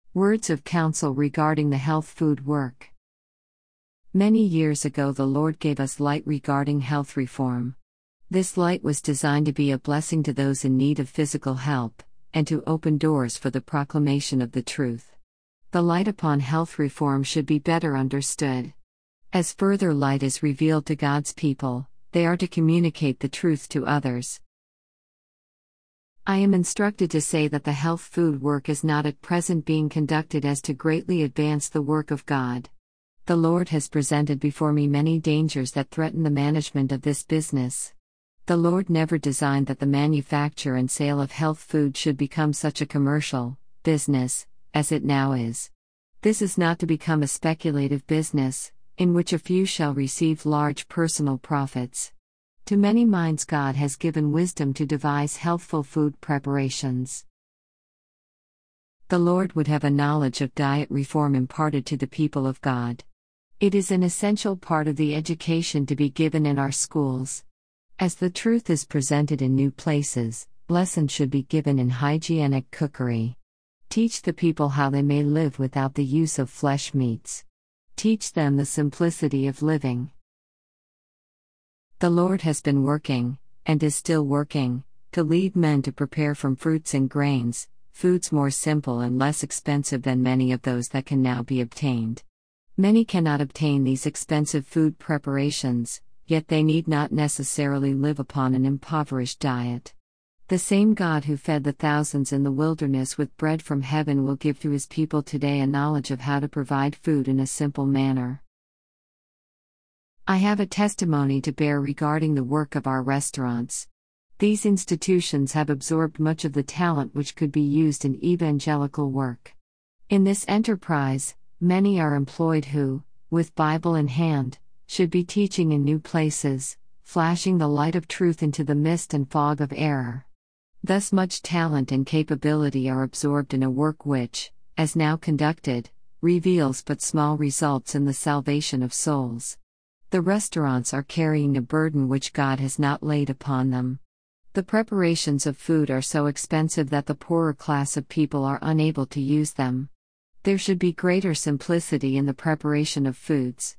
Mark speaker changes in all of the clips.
Speaker 1: Words of counsel regarding the health food work. Many years ago, the Lord gave us light regarding health reform. This light was designed to be a blessing to those in need of physical help, and to open doors for the proclamation of the truth. The light upon health reform should be better understood. As further light is revealed to God's people, they are to communicate the truth to others. I am instructed to say that the health food work is not at present being conducted as to greatly advance the work of God. The Lord has presented before me many dangers that threaten the management of this business. The Lord never designed that the manufacture and sale of health food should become such a commercial business as it now is. This is not to become a speculative business, in which a few shall receive large personal profits. To many minds God has given wisdom to devise healthful food preparations. The Lord would have a knowledge of diet reform imparted to the people of God. It is an essential part of the education to be given in our schools. As the truth is presented in new places, lessons should be given in hygienic cookery. Teach the people how they may live without the use of flesh meats. Teach them the simplicity of living. The Lord has been working, and is still working, to lead men to prepare from fruits and grains, foods more simple and less expensive than many of those that can now be obtained. Many cannot obtain these expensive food preparations, yet they need not necessarily live upon an impoverished diet. The same God who fed the thousands in the wilderness with bread from heaven will give to his people today a knowledge of how to provide food in a simple manner. I have a testimony to bear regarding the work of our restaurants. These institutions have absorbed much of the talent which could be used in evangelical work. In this enterprise, many are employed who, with Bible in hand, should be teaching in new places, flashing the light of truth into the mist and fog of error. Thus much talent and capability are absorbed in a work which, as now conducted, reveals but small results in the salvation of souls. The restaurants are carrying a burden which God has not laid upon them. The preparations of food are so expensive that the poorer class of people are unable to use them. There should be greater simplicity in the preparation of foods.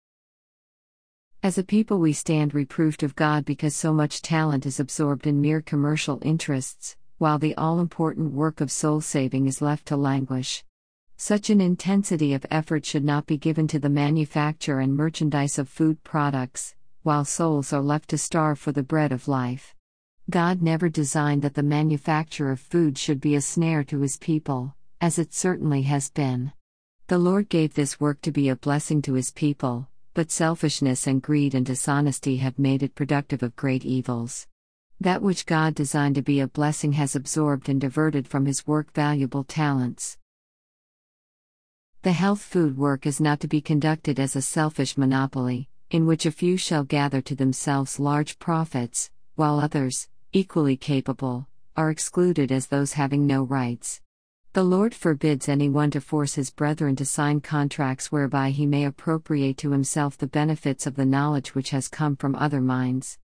Speaker 1: As a people, we stand reproved of God because so much talent is absorbed in mere commercial interests, while the all-important work of soul-saving is left to languish. Such an intensity of effort should not be given to the manufacture and merchandise of food products, while souls are left to starve for the bread of life. God never designed that the manufacture of food should be a snare to his people, as it certainly has been. The Lord gave this work to be a blessing to his people, but selfishness and greed and dishonesty have made it productive of great evils. That which God designed to be a blessing has absorbed and diverted from his work valuable talents. The health food work is not to be conducted as a selfish monopoly, in which a few shall gather to themselves large profits, while others, equally capable, are excluded as those having no rights. The Lord forbids anyone to force his brethren to sign contracts whereby he may appropriate to himself the benefits of the knowledge which has come from other minds.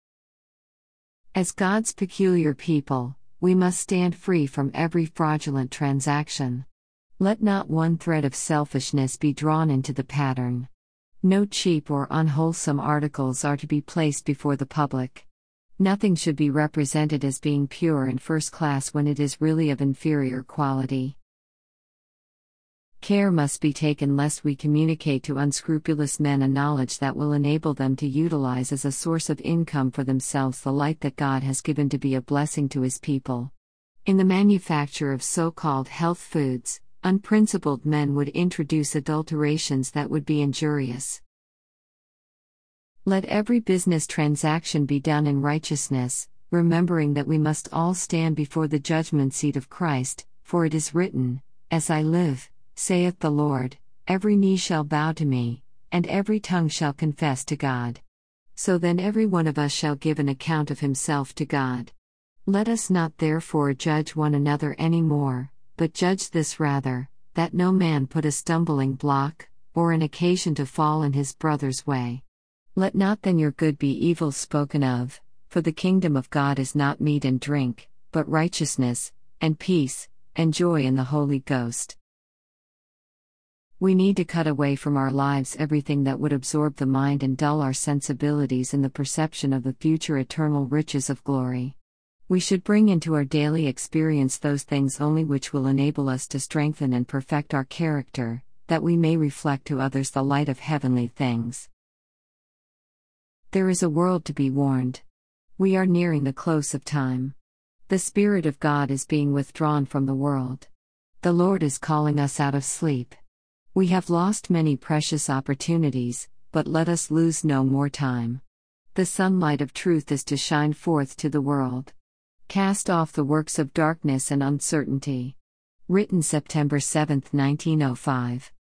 Speaker 1: As God's peculiar people, we must stand free from every fraudulent transaction. Let not one thread of selfishness be drawn into the pattern. No cheap or unwholesome articles are to be placed before the public. Nothing should be represented as being pure and first class when it is really of inferior quality. Care must be taken lest we communicate to unscrupulous men a knowledge that will enable them to utilize as a source of income for themselves the light that God has given to be a blessing to his people. In the manufacture of so-called health foods, unprincipled men would introduce adulterations that would be injurious. Let every business transaction be done in righteousness, remembering that we must all stand before the judgment seat of Christ, for it is written, "As I live, saith the Lord, every knee shall bow to me, and every tongue shall confess to God." So then every one of us shall give an account of himself to God. Let us not therefore judge one another any more, but judge this rather, that no man put a stumbling block, or an occasion to fall in his brother's way. Let not then your good be evil spoken of, for the kingdom of God is not meat and drink, but righteousness, and peace, and joy in the Holy Ghost. We need to cut away from our lives everything that would absorb the mind and dull our sensibilities in the perception of the future eternal riches of glory. We should bring into our daily experience those things only which will enable us to strengthen and perfect our character, that we may reflect to others the light of heavenly things. There is a world to be warned. We are nearing the close of time. The Spirit of God is being withdrawn from the world. The Lord is calling us out of sleep. We have lost many precious opportunities, but let us lose no more time. The sunlight of truth is to shine forth to the world. Cast off the works of darkness and uncertainty. Written September 7, 1905.